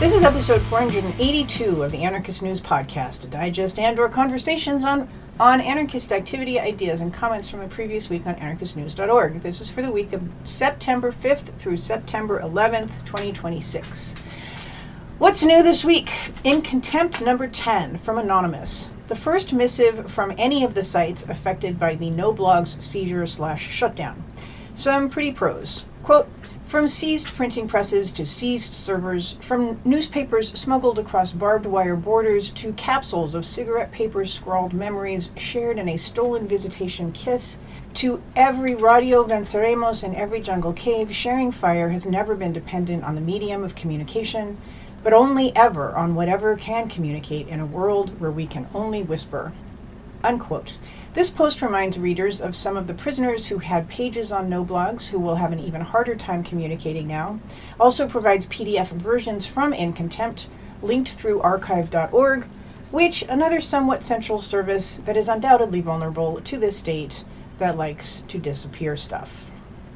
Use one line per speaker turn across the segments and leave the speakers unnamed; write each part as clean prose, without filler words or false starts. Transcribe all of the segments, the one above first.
This is episode 482 of the Anarchist News Podcast, a digest and/or conversations on anarchist activity, ideas, and comments from a previous week on anarchistnews.org. This is for the week of September 5th through September 11th, 2026. What's new this week? In Contempt number 10 from Anonymous. The first missive from any of the sites affected by the NoBlogs seizure/shutdown. Some pretty prose. Quote, from seized printing presses to seized servers, from newspapers smuggled across barbed wire borders to capsules of cigarette papers scrawled memories shared in a stolen visitation kiss, to every Radio Venceremos and every jungle cave, sharing fire has never been dependent on the medium of communication, but only ever on whatever can communicate in a world where we can only whisper. Unquote. This post reminds readers of some of the prisoners who had pages on NoBlogs who will have an even harder time communicating now. Also provides PDF versions from In Contempt, linked through archive.org, which another somewhat central service that is undoubtedly vulnerable to this state that likes to disappear stuff.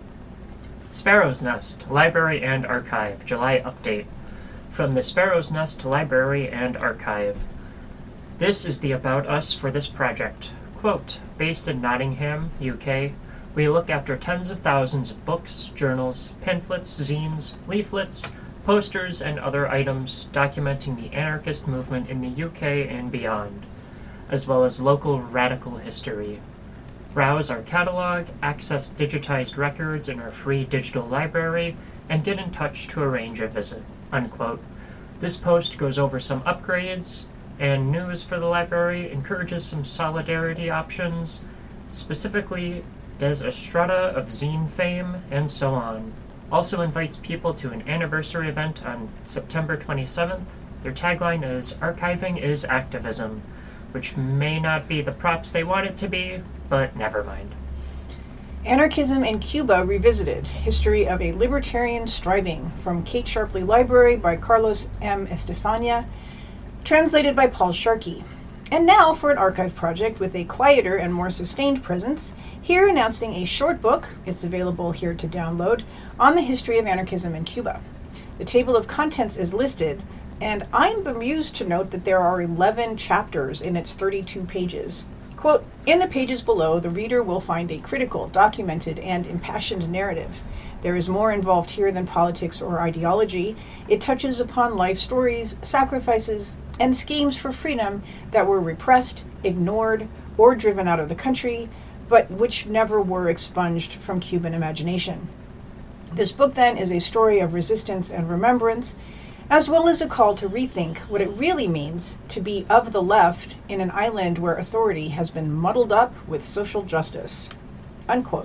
Sparrow's Nest, Library and Archive, July update. From the Sparrow's Nest Library and Archive. This is the about us for this project. Quote, based in Nottingham, UK, we look after tens of thousands of books, journals, pamphlets, zines, leaflets, posters, and other items documenting the anarchist movement in the UK and beyond, as well as local radical history. Browse our catalog, access digitized records in our free digital library, and get in touch to arrange a visit. Unquote. This post goes over some upgrades and news for the library, encourages some solidarity options, specifically Des Estrada of zine fame, and so on. Also invites people to an anniversary event on September 27th. Their tagline is, archiving is activism, which may not be the props they want it to be, but never mind.
Anarchism in Cuba Revisited, History of a Libertarian Striving, from Kate Sharpley Library by Carlos M. Estefania, translated by Paul Sharkey. And now for an archive project with a quieter and more sustained presence, here announcing a short book, it's available here to download, on the history of anarchism in Cuba. The table of contents is listed, and I'm bemused to note that there are 11 chapters in its 32 pages. Quote, in the pages below, the reader will find a critical, documented, and impassioned narrative. There is more involved here than politics or ideology. It touches upon life stories, sacrifices, and schemes for freedom that were repressed, ignored, or driven out of the country, but which never were expunged from Cuban imagination. This book, then, is a story of resistance and remembrance, as well as a call to rethink what it really means to be of the left in an island where authority has been muddled up with social justice. Unquote.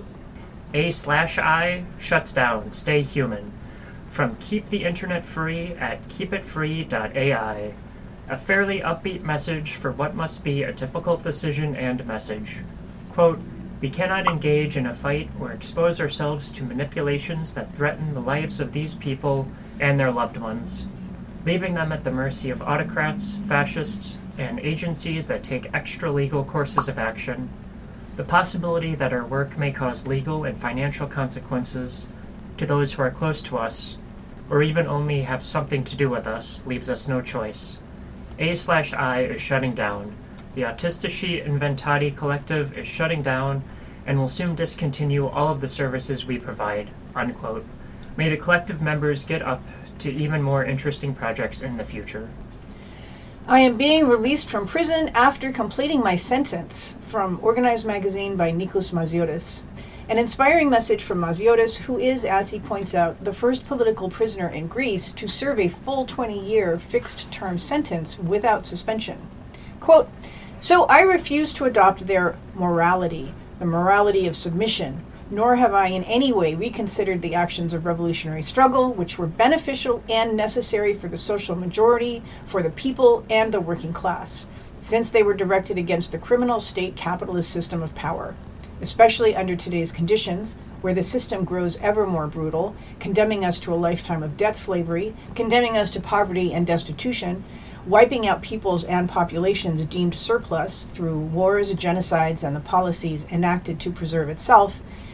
A/I shuts down, stay human. From Keep the Internet Free at keepitfree.ai. A fairly upbeat message for what must be a difficult decision and message. Quote, we cannot engage in a fight or expose ourselves to manipulations that threaten the lives of these people and their loved ones, leaving them at the mercy of autocrats, fascists, and agencies that take extra-legal courses of action. The possibility that our work may cause legal and financial consequences to those who are close to us, or even only have something to do with us, leaves us no choice. A/I is shutting down. The Autistici Inventati Collective is shutting down and will soon discontinue all of the services we provide. Unquote. May the collective members get up to even more interesting projects in the future.
I am being released from prison after completing my sentence, from Organized Magazine by Nikos Maziotis. An inspiring message from Maziotis, who is, as he points out, the first political prisoner in Greece to serve a full 20-year fixed-term sentence without suspension. Quote, so I refuse to adopt their morality, the morality of submission, nor have I in any way reconsidered the actions of revolutionary struggle, which were beneficial and necessary for the social majority, for the people, and the working class, since they were directed against the criminal state capitalist system of power, especially under today's conditions, where the system grows ever more brutal, condemning us to a lifetime of debt slavery, condemning us to poverty and destitution, wiping out peoples and populations deemed surplus through wars, genocides, and the policies enacted to preserve itself.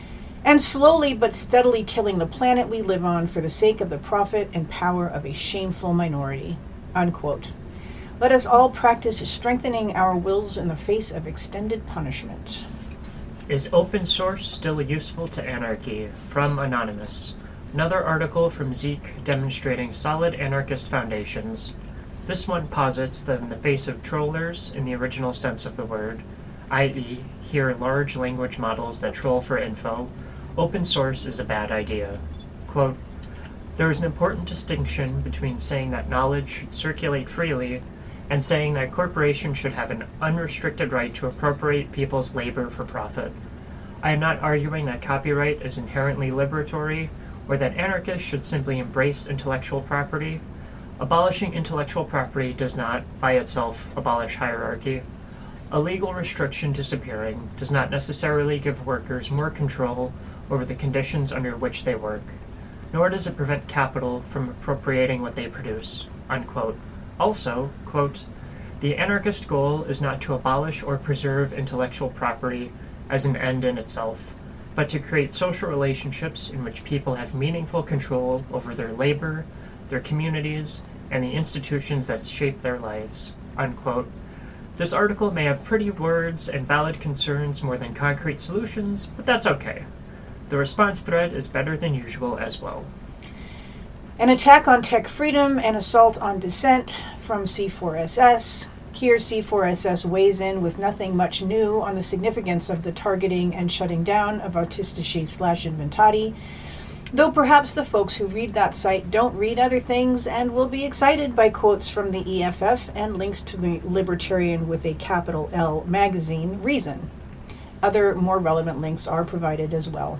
and slowly but steadily killing the planet we live on for the sake of the profit and power of a shameful minority." Unquote. Let us all practice strengthening our wills in the face of extended punishment.
Is open source still useful to anarchy? From Anonymous. Another article from Zeke demonstrating solid anarchist foundations. This one posits that in the face of trollers in the original sense of the word, i.e., here large language models that troll for info, open source is a bad idea. Quote, "There is an important distinction between saying that knowledge should circulate freely and saying that corporations should have an unrestricted right to appropriate people's labor for profit. I am not arguing that copyright is inherently liberatory or that anarchists should simply embrace intellectual property. Abolishing intellectual property does not, by itself, abolish hierarchy. A legal restriction disappearing does not necessarily give workers more control over the conditions under which they work, nor does it prevent capital from appropriating what they produce." Unquote. Also, quote, "The anarchist goal is not to abolish or preserve intellectual property as an end in itself, but to create social relationships in which people have meaningful control over their labor, their communities, and the institutions that shape their lives." Unquote. This article may have pretty words and valid concerns more than concrete solutions, but that's okay. The response thread is better than usual as well.
An attack on tech freedom and assault on dissent from C4SS. Here, C4SS weighs in with nothing much new on the significance of the targeting and shutting down of Artistici/Inventati, though perhaps the folks who read that site don't read other things and will be excited by quotes from the EFF and links to the libertarian with a capital L magazine, Reason. Other more relevant links are provided as well.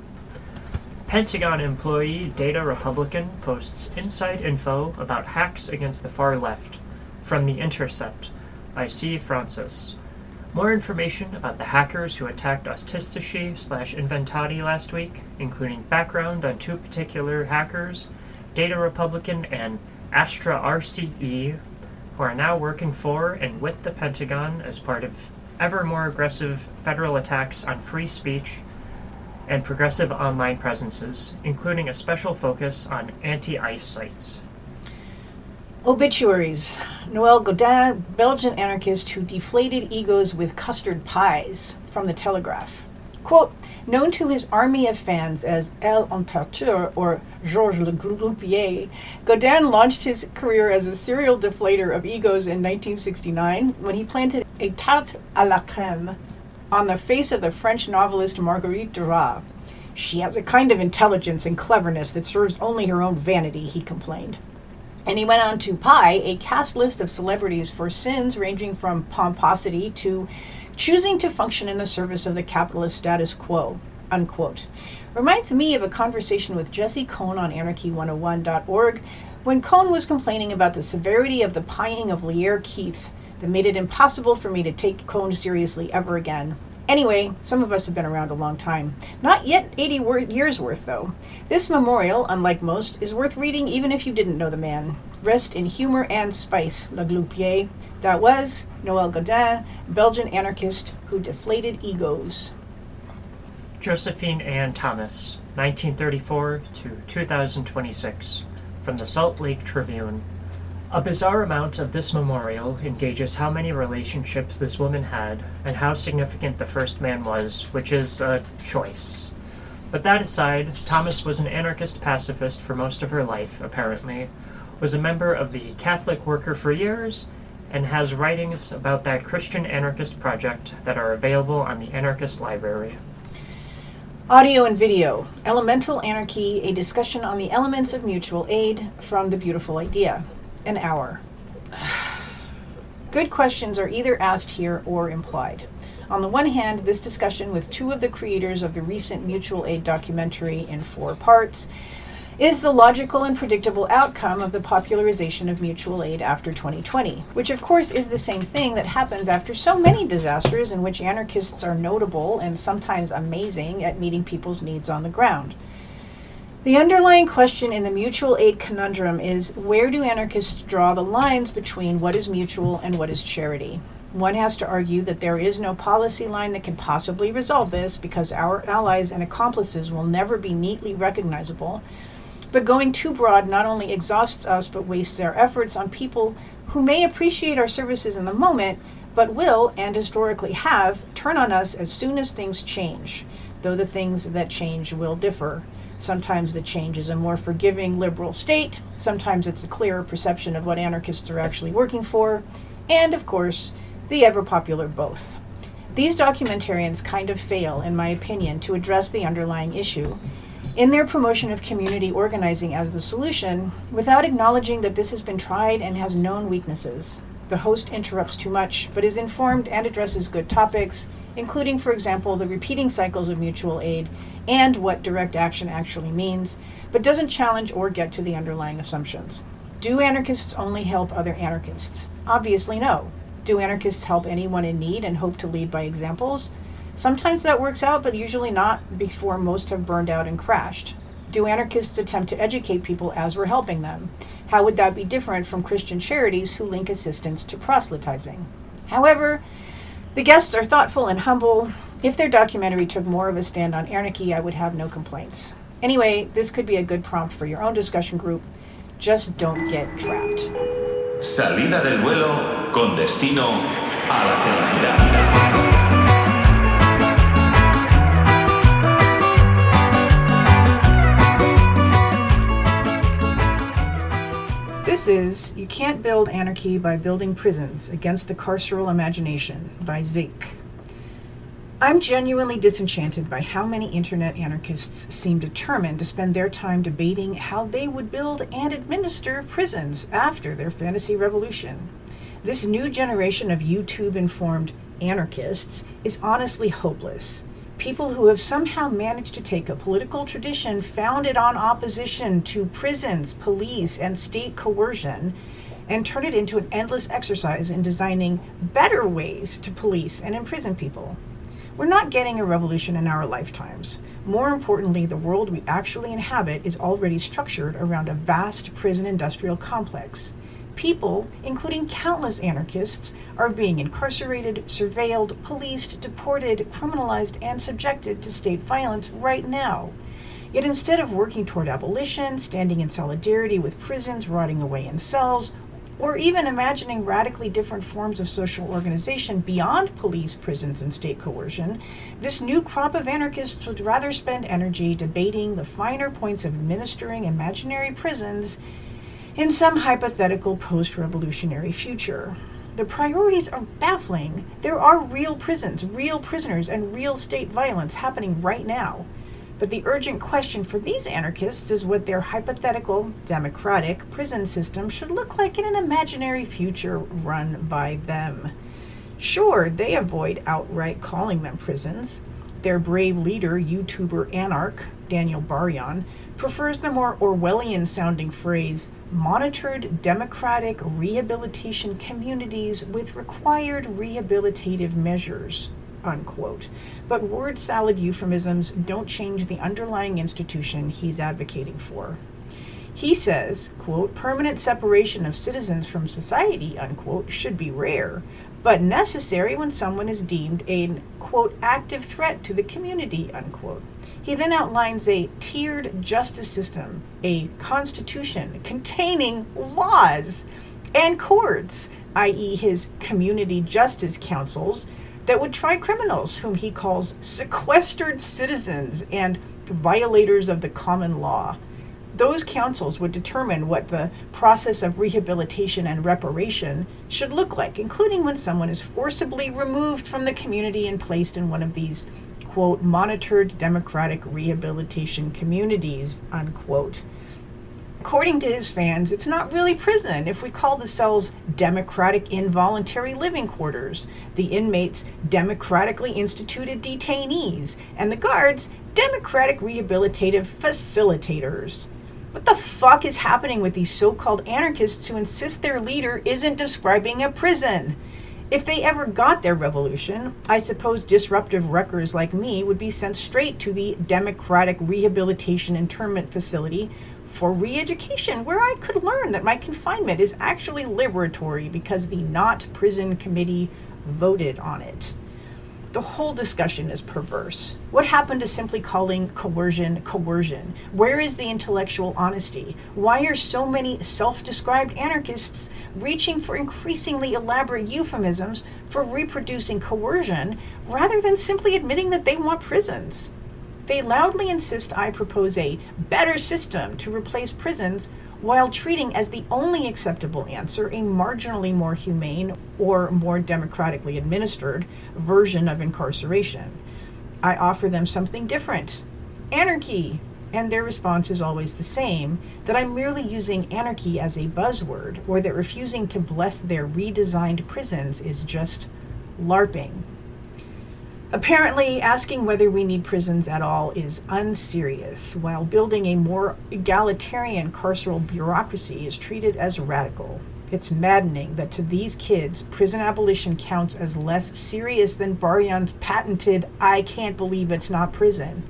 Pentagon employee Data Republican posts inside info about hacks against the far left from The Intercept by C. Francis. More information about the hackers who attacked Artistici/Inventati last week, including background on two particular hackers, Data Republican and Astra RCE, who are now working for and with the Pentagon as part of ever more aggressive federal attacks on free speech and progressive online presences, including a special focus on anti-ICE sites.
Obituaries. Noel Godin, Belgian anarchist who deflated egos with custard pies, from The Telegraph. Quote, known to his army of fans as El Entarteur or Georges Le Groupier, Godin launched his career as a serial deflator of egos in 1969 when he planted a tarte à la crème on the face of the French novelist Marguerite Duras. "She has a kind of intelligence and cleverness that serves only her own vanity," he complained. And he went on to pie a cast list of celebrities for sins ranging from pomposity to choosing to function in the service of the capitalist status quo, unquote. Reminds me of a conversation with Jesse Cohn on anarchy101.org when Cohn was complaining about the severity of the pieing of Lierre Keith that made it impossible for me to take Cohn seriously ever again. Anyway, some of us have been around a long time. Not yet 80 years worth, though. This memorial, unlike most, is worth reading even if you didn't know the man. Rest in humor and spice, Le Gloupier. That was Noel Godin, Belgian anarchist who deflated egos.
Josephine Ann Thomas, 1934 to 2026, from the Salt Lake Tribune. A bizarre amount of this memorial engages how many relationships this woman had and how significant the first man was, which is a choice. But that aside, Thomas was an anarchist pacifist for most of her life, apparently, was a member of the Catholic Worker for years, and has writings about that Christian anarchist project that are available on the Anarchist Library.
Audio and video. Elemental Anarchy, a discussion on the elements of mutual aid from The Beautiful Idea. An hour. Good questions are either asked here or implied. On the one hand, this discussion with two of the creators of the recent mutual aid documentary in 4 parts is the logical and predictable outcome of the popularization of mutual aid after 2020, which of course is the same thing that happens after so many disasters in which anarchists are notable and sometimes amazing at meeting people's needs on the ground. The underlying question in the mutual aid conundrum is, where do anarchists draw the lines between what is mutual and what is charity? One has to argue that there is no policy line that can possibly resolve this because our allies and accomplices will never be neatly recognizable. But going too broad not only exhausts us but wastes our efforts on people who may appreciate our services in the moment, but will, and historically have, turn on us as soon as things change, though the things that change will differ. Sometimes the change is a more forgiving liberal state, sometimes it's a clearer perception of what anarchists are actually working for, and, of course, the ever-popular both. These documentarians kind of fail, in my opinion, to address the underlying issue in their promotion of community organizing as the solution, without acknowledging that this has been tried and has known weaknesses. The host interrupts too much, but is informed and addresses good topics, including, for example, the repeating cycles of mutual aid and what direct action actually means, but doesn't challenge or get to the underlying assumptions. Do anarchists only help other anarchists? Obviously no. Do anarchists help anyone in need and hope to lead by examples? Sometimes that works out, but usually not before most have burned out and crashed. Do anarchists attempt to educate people as we're helping them? How would that be different from Christian charities who link assistance to proselytizing? However, the guests are thoughtful and humble. If their documentary took more of a stand on anarchy, I would have no complaints. Anyway, this could be a good prompt for your own discussion group. Just don't get trapped.
Salida del vuelo con destino a la felicidad.
This is You Can't Build Anarchy by Building Prisons Against the Carceral Imagination by Zake. I'm genuinely disenchanted by how many internet anarchists seem determined to spend their time debating how they would build and administer prisons after their fantasy revolution. This new generation of YouTube-informed anarchists is honestly hopeless. People who have somehow managed to take a political tradition founded on opposition to prisons, police, and state coercion and turn it into an endless exercise in designing better ways to police and imprison people. We're not getting a revolution in our lifetimes. More importantly, the world we actually inhabit is already structured around a vast prison industrial complex. People, including countless anarchists, are being incarcerated, surveilled, policed, deported, criminalized, and subjected to state violence right now. Yet instead of working toward abolition, standing in solidarity with prisons rotting away in cells, or even imagining radically different forms of social organization beyond police, prisons, and state coercion, this new crop of anarchists would rather spend energy debating the finer points of administering imaginary prisons in some hypothetical post-revolutionary future. The priorities are baffling. There are real prisons, real prisoners, and real state violence happening right now. But the urgent question for these anarchists is what their hypothetical, democratic prison system should look like in an imaginary future run by them. Sure, they avoid outright calling them prisons. Their brave leader, YouTuber Anarch, Daniel Baryon, prefers the more Orwellian-sounding phrase, monitored democratic rehabilitation communities with required rehabilitative measures, unquote. But word salad euphemisms don't change the underlying institution he's advocating for. He says, quote, permanent separation of citizens from society, unquote, should be rare, but necessary when someone is deemed a, quote, active threat to the community, unquote. He then outlines a tiered justice system, a constitution containing laws and courts, i.e. his community justice councils, that would try criminals whom he calls sequestered citizens and violators of the common law. Those councils would determine what the process of rehabilitation and reparation should look like, including when someone is forcibly removed from the community and placed in one of these, quote, monitored democratic rehabilitation communities, unquote. According to his fans, it's not really prison if we call the cells democratic involuntary living quarters, the inmates democratically instituted detainees, and the guards democratic rehabilitative facilitators. What the fuck is happening with these so-called anarchists who insist their leader isn't describing a prison? If they ever got their revolution, I suppose disruptive wreckers like me would be sent straight to the Democratic Rehabilitation Internment Facility for re-education, where I could learn that my confinement is actually liberatory because the Not Prison Committee voted on it. The whole discussion is perverse. What happened to simply calling coercion coercion? Where is the intellectual honesty? Why are so many self-described anarchists reaching for increasingly elaborate euphemisms for reproducing coercion rather than simply admitting that they want prisons? They loudly insist I propose a better system to replace prisons while treating as the only acceptable answer a marginally more humane or more democratically administered version of incarceration. I offer them something different, anarchy, and their response is always the same, that I'm merely using anarchy as a buzzword, or that refusing to bless their redesigned prisons is just LARPing. Apparently, asking whether we need prisons at all is unserious, while building a more egalitarian carceral bureaucracy is treated as radical. It's maddening that to these kids, prison abolition counts as less serious than Baryan's patented, I can't believe it's not prison.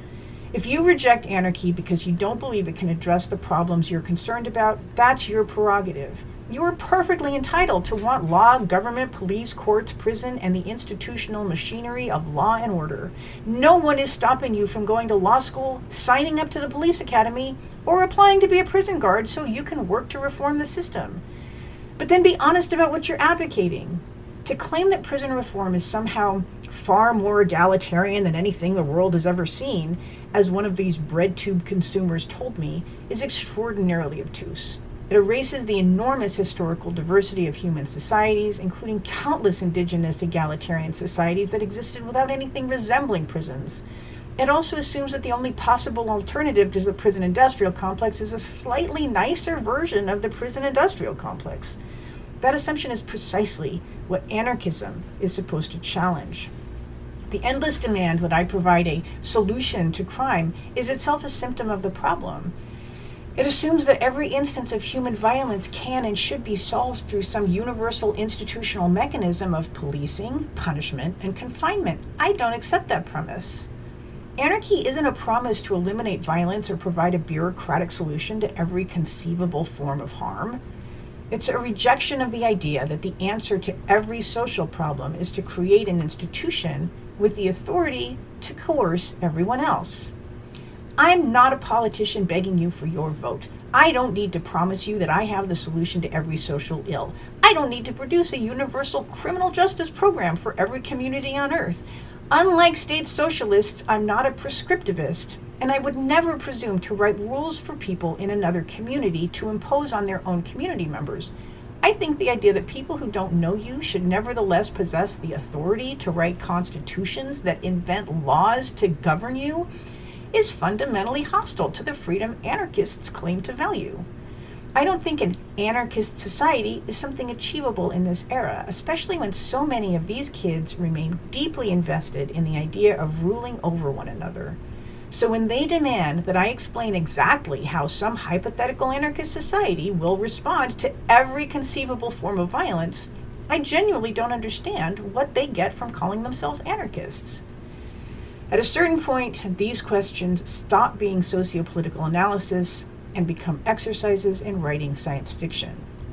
If you reject anarchy because you don't believe it can address the problems you're concerned about, that's your prerogative. You are perfectly entitled to want law, government, police, courts, prison, and the institutional machinery of law and order. No one is stopping you from going to law school, signing up to the police academy, or applying to be a prison guard so you can work to reform the system. But then be honest about what you're advocating. To claim that prison reform is somehow far more egalitarian than anything the world has ever seen, as one of these bread tube consumers told me, is extraordinarily obtuse. It erases the enormous historical diversity of human societies, including countless indigenous egalitarian societies that existed without anything resembling prisons. It also assumes that the only possible alternative to the prison industrial complex is a slightly nicer version of the prison industrial complex. That assumption is precisely what anarchism is supposed to challenge. The endless demand that I provide a solution to crime is itself a symptom of the problem. It assumes that every instance of human violence can and should be solved through some universal institutional mechanism of policing, punishment, and confinement. I don't accept that premise. Anarchy isn't a promise to eliminate violence or provide a bureaucratic solution to every conceivable form of harm. It's a rejection of the idea that the answer to every social problem is to create an institution with the authority to coerce everyone else. I'm not a politician begging you for your vote. I don't need to promise you that I have the solution to every social ill. I don't need to produce a universal criminal justice program for every community on earth. Unlike state socialists, I'm not a prescriptivist, and I would never presume to write rules for people in another community to impose on their own community members. I think the idea that people who don't know you should nevertheless possess the authority to write constitutions that invent laws to govern you is fundamentally hostile to the freedom anarchists claim to value. I don't think an anarchist society is something achievable in this era, especially when so many of these kids remain deeply invested in the idea of ruling over one another. So when they demand that I explain exactly how some hypothetical anarchist society will respond to every conceivable form of violence, I genuinely don't understand what they get from calling themselves anarchists. At a certain point, these questions stop being sociopolitical analysis and become exercises in writing science fiction.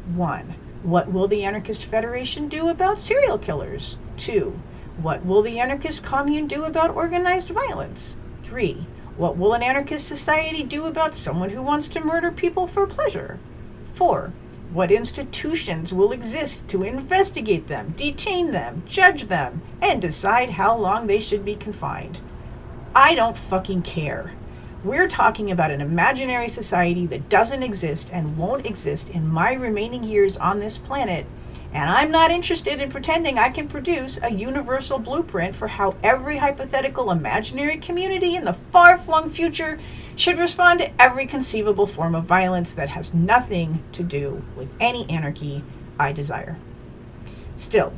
1. What will the Anarchist Federation do about serial killers? 2. What will the Anarchist Commune do about organized violence? 3. What will an anarchist society do about someone who wants to murder people for pleasure? 4. What institutions will exist to investigate them, detain them, judge them, and decide how long they should be confined? I don't fucking care. We're talking about an imaginary society that doesn't exist and won't exist in my remaining years on this planet, and I'm not interested in pretending I can produce a universal blueprint for how every hypothetical imaginary community in the far-flung future should respond to every conceivable form of violence that has nothing to do with any anarchy I desire. Still,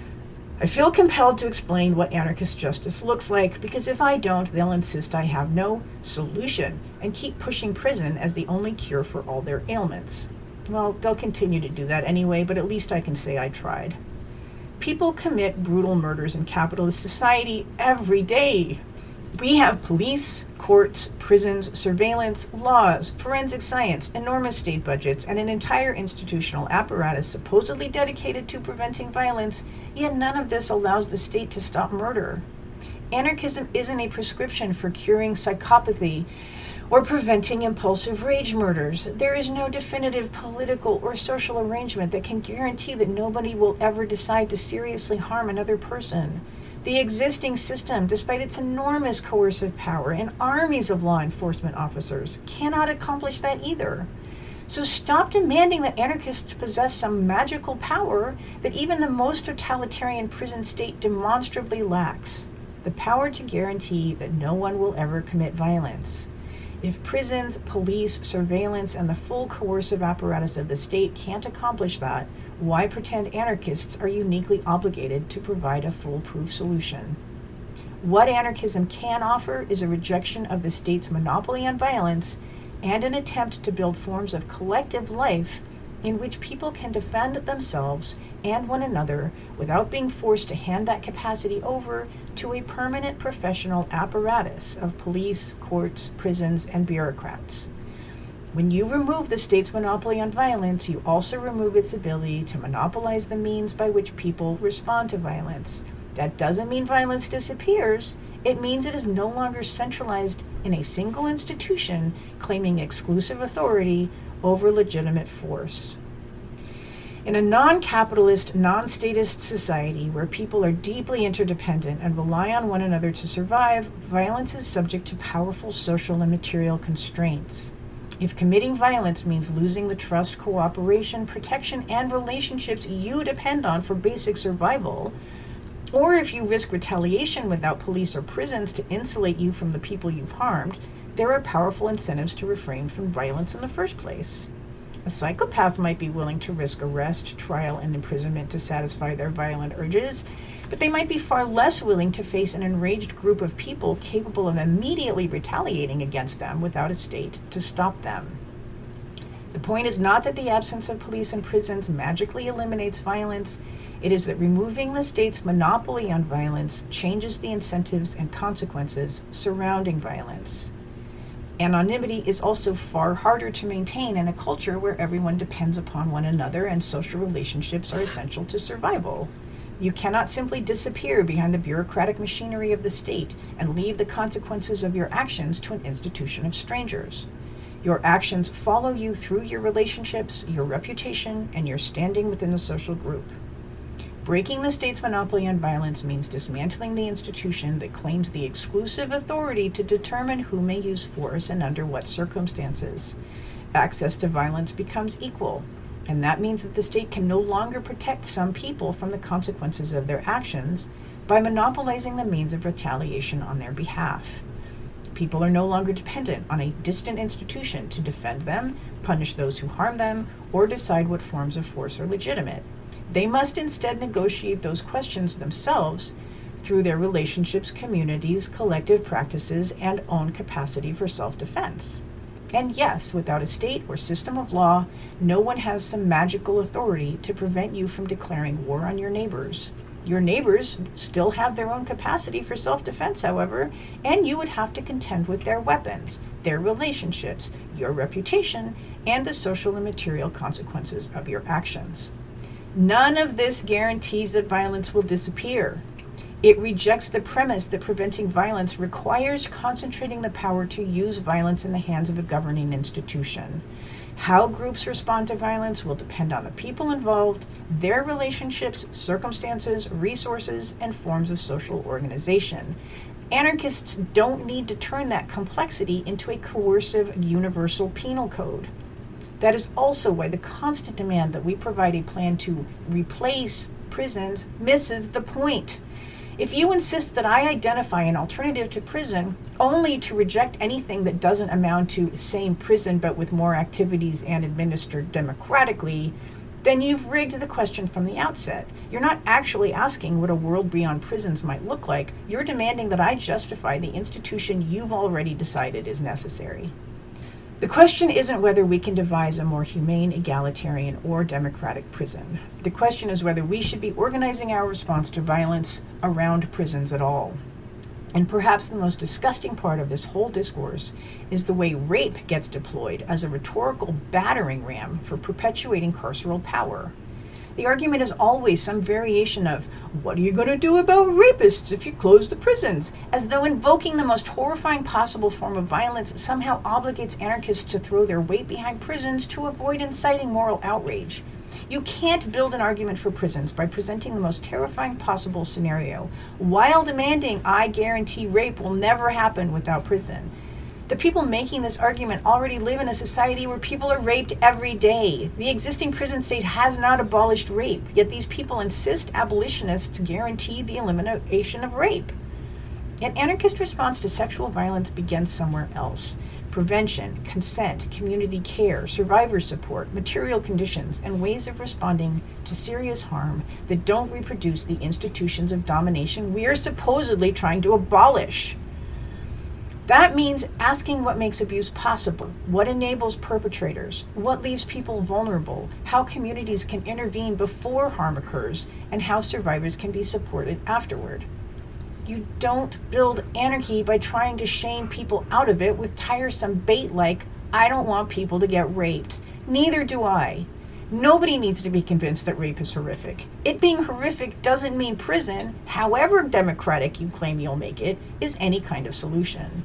I feel compelled to explain what anarchist justice looks like, because if I don't, they'll insist I have no solution and keep pushing prison as the only cure for all their ailments. Well, they'll continue to do that anyway, but at least I can say I tried. People commit brutal murders in capitalist society every day. We have police, courts, prisons, surveillance, laws, forensic science, enormous state budgets, and an entire institutional apparatus supposedly dedicated to preventing violence, yet none of this allows the state to stop murder. Anarchism isn't a prescription for curing psychopathy or preventing impulsive rage murders. There is no definitive political or social arrangement that can guarantee that nobody will ever decide to seriously harm another person. The existing system, despite its enormous coercive power and armies of law enforcement officers, cannot accomplish that either. So stop demanding that anarchists possess some magical power that even the most totalitarian prison state demonstrably lacks: the power to guarantee that no one will ever commit violence. If prisons, police, surveillance, and the full coercive apparatus of the state can't accomplish that, why pretend anarchists are uniquely obligated to provide a foolproof solution? What anarchism can offer is a rejection of the state's monopoly on violence and an attempt to build forms of collective life in which people can defend themselves and one another without being forced to hand that capacity over to a permanent professional apparatus of police, courts, prisons, and bureaucrats. When you remove the state's monopoly on violence, you also remove its ability to monopolize the means by which people respond to violence. That doesn't mean violence disappears. It means it is no longer centralized in a single institution claiming exclusive authority over legitimate force. In a non-capitalist, non-statist society where people are deeply interdependent and rely on one another to survive, violence is subject to powerful social and material constraints. If committing violence means losing the trust, cooperation, protection, and relationships you depend on for basic survival, or if you risk retaliation without police or prisons to insulate you from the people you've harmed, there are powerful incentives to refrain from violence in the first place. A psychopath might be willing to risk arrest, trial, and imprisonment to satisfy their violent urges, but they might be far less willing to face an enraged group of people capable of immediately retaliating against them without a state to stop them. The point is not that the absence of police and prisons magically eliminates violence. It is that removing the state's monopoly on violence changes the incentives and consequences surrounding violence. Anonymity is also far harder to maintain in a culture where everyone depends upon one another and social relationships are essential to survival. You cannot simply disappear behind the bureaucratic machinery of the state and leave the consequences of your actions to an institution of strangers. Your actions follow you through your relationships, your reputation, and your standing within the social group. Breaking the state's monopoly on violence means dismantling the institution that claims the exclusive authority to determine who may use force and under what circumstances. Access to violence becomes equal, and that means that the state can no longer protect some people from the consequences of their actions by monopolizing the means of retaliation on their behalf. People are no longer dependent on a distant institution to defend them, punish those who harm them, or decide what forms of force are legitimate. They must instead negotiate those questions themselves through their relationships, communities, collective practices, and own capacity for self-defense. And yes, without a state or system of law, no one has some magical authority to prevent you from declaring war on your neighbors. Your neighbors still have their own capacity for self-defense, however, and you would have to contend with their weapons, their relationships, your reputation, and the social and material consequences of your actions. None of this guarantees that violence will disappear. It rejects the premise that preventing violence requires concentrating the power to use violence in the hands of a governing institution. How groups respond to violence will depend on the people involved, their relationships, circumstances, resources, and forms of social organization. Anarchists don't need to turn that complexity into a coercive universal penal code. That is also why the constant demand that we provide a plan to replace prisons misses the point. If you insist that I identify an alternative to prison only to reject anything that doesn't amount to same prison but with more activities and administered democratically, then you've rigged the question from the outset. You're not actually asking what a world beyond prisons might look like. You're demanding that I justify the institution you've already decided is necessary. The question isn't whether we can devise a more humane, egalitarian, or democratic prison. The question is whether we should be organizing our response to violence around prisons at all. And perhaps the most disgusting part of this whole discourse is the way rape gets deployed as a rhetorical battering ram for perpetuating carceral power. The argument is always some variation of, what are you going to do about rapists if you close the prisons? As though invoking the most horrifying possible form of violence somehow obligates anarchists to throw their weight behind prisons to avoid inciting moral outrage. You can't build an argument for prisons by presenting the most terrifying possible scenario, while demanding, I guarantee rape will never happen without prison. The people making this argument already live in a society where people are raped every day. The existing prison state has not abolished rape, yet these people insist abolitionists guarantee the elimination of rape. An anarchist response to sexual violence begins somewhere else. Prevention, consent, community care, survivor support, material conditions, and ways of responding to serious harm that don't reproduce the institutions of domination we are supposedly trying to abolish. That means asking what makes abuse possible, what enables perpetrators, what leaves people vulnerable, how communities can intervene before harm occurs, and how survivors can be supported afterward. You don't build anarchy by trying to shame people out of it with tiresome bait like, I don't want people to get raped. Neither do I. Nobody needs to be convinced that rape is horrific. It being horrific doesn't mean prison, however democratic you claim you'll make it, is any kind of solution.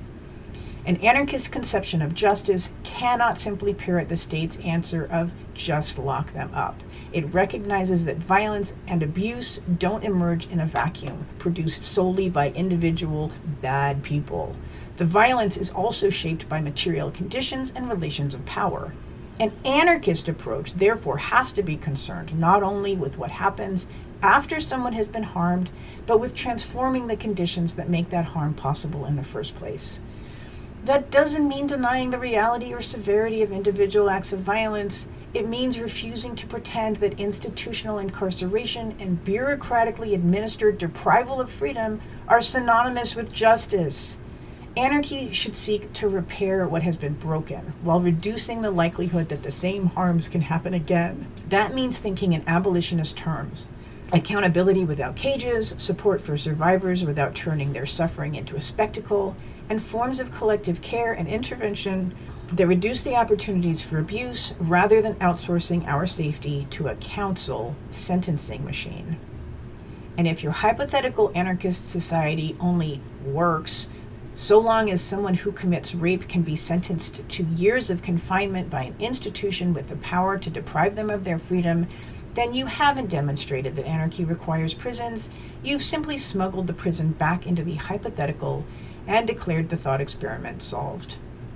An anarchist conception of justice cannot simply parrot the state's answer of just lock them up. It recognizes that violence and abuse don't emerge in a vacuum, produced solely by individual bad people. The violence is also shaped by material conditions and relations of power. An anarchist approach, therefore, has to be concerned not only with what happens after someone has been harmed, but with transforming the conditions that make that harm possible in the first place. That doesn't mean denying the reality or severity of individual acts of violence. It means refusing to pretend that institutional incarceration and bureaucratically administered deprival of freedom are synonymous with justice. Anarchy should seek to repair what has been broken, while reducing the likelihood that the same harms can happen again. That means thinking in abolitionist terms. Accountability without cages, support for survivors without turning their suffering into a spectacle, and forms of collective care and intervention that reduce the opportunities for abuse rather than outsourcing our safety to a council sentencing machine. And if your hypothetical anarchist society only works so long as someone who commits rape can be sentenced to years of confinement by an institution with the power to deprive them of their freedom, then you haven't demonstrated that anarchy requires prisons. You've simply smuggled the prison back into the hypothetical and declared the thought experiment solved.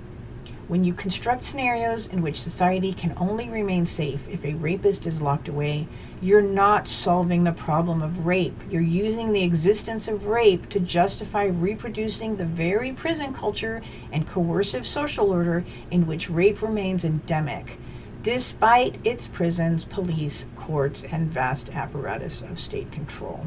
When you construct scenarios in which society can only remain safe if a rapist is locked away, you're not solving the problem of rape. You're using the existence of rape to justify reproducing the very prison culture and coercive social order in which rape remains endemic, despite its prisons, police, courts, and vast apparatus of state control.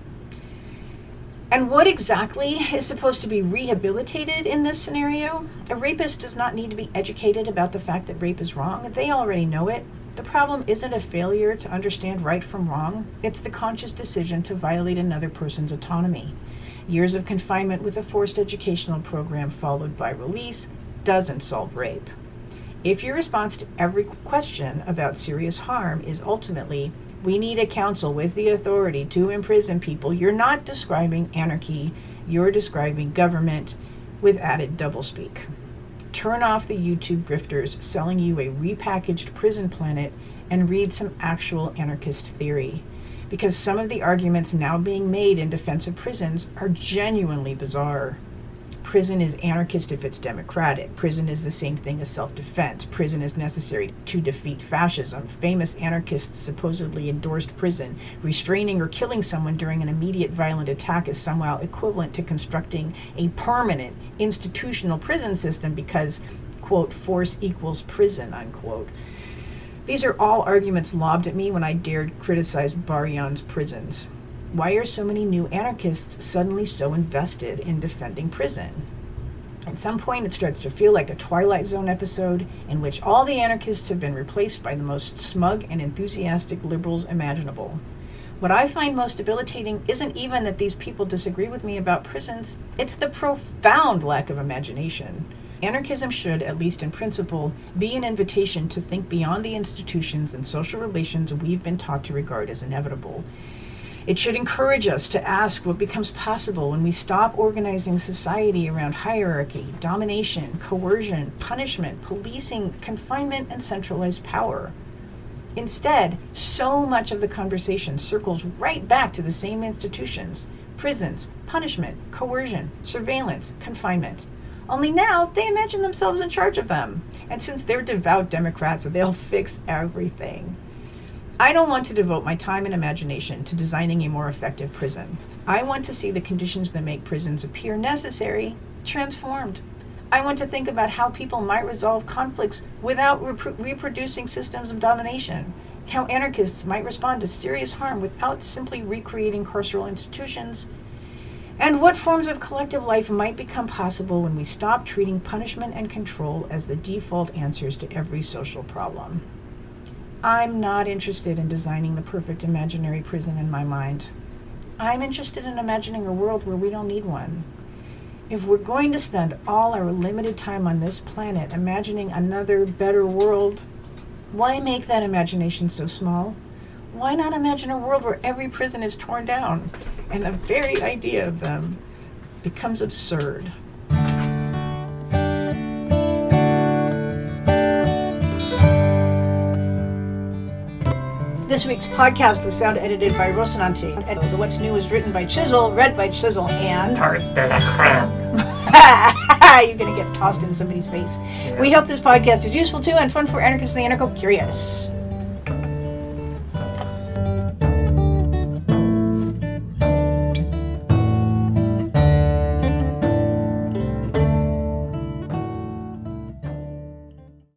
And what exactly is supposed to be rehabilitated in this scenario? A rapist does not need to be educated about the fact that rape is wrong. They already know it. The problem isn't a failure to understand right from wrong. It's the conscious decision to violate another person's autonomy. Years of confinement with a forced educational program followed by release doesn't solve rape. If your response to every question about serious harm is ultimately, we need a council with the authority to imprison people, you're not describing anarchy, you're describing government with added doublespeak. Turn off the YouTube grifters selling you a repackaged prison planet and read some actual anarchist theory, because some of the arguments now being made in defense of prisons are genuinely bizarre. Prison is anarchist if it's democratic. Prison is the same thing as self-defense. Prison is necessary to defeat fascism. Famous anarchists supposedly endorsed prison. Restraining or killing someone during an immediate violent attack is somehow equivalent to constructing a permanent institutional prison system because, quote, force equals prison, unquote. These are all arguments lobbed at me when I dared criticize Baryan's prisons. Why are so many new anarchists suddenly so invested in defending prison? At some point, it starts to feel like a Twilight Zone episode in which all the anarchists have been replaced by the most smug and enthusiastic liberals imaginable. What I find most debilitating isn't even that these people disagree with me about prisons, it's the profound lack of imagination. Anarchism should, at least in principle, be an invitation to think beyond the institutions and social relations we've been taught to regard as inevitable. It should encourage us to ask what becomes possible when we stop organizing society around hierarchy, domination, coercion, punishment, policing, confinement, and centralized power. Instead, so much of the conversation circles right back to the same institutions: prisons, punishment, coercion, surveillance, confinement. Only now, they imagine themselves in charge of them. And since they're devout Democrats, they'll fix everything. I don't want to devote my time and imagination to designing a more effective prison. I want to see the conditions that make prisons appear necessary transformed. I want to think about how people might resolve conflicts without reproducing systems of domination, how anarchists might respond to serious harm without simply recreating carceral institutions, and what forms of collective life might become possible when we stop treating punishment and control as the default answers to every social problem. I'm not interested in designing the perfect imaginary prison in my mind. I'm interested in imagining a world where we don't need one. If we're going to spend all our limited time on this planet imagining another, better world, why make that imagination so small? Why not imagine a world where every prison is torn down and the very idea of them becomes absurd? This week's podcast was sound edited by Rosinante. The What's New is written by Chisel, read by Chisel, and...
Tarte de la creme.
You're going to get tossed in somebody's face. Yeah. We hope this podcast is useful too and fun for anarchists and the anarcho-curious.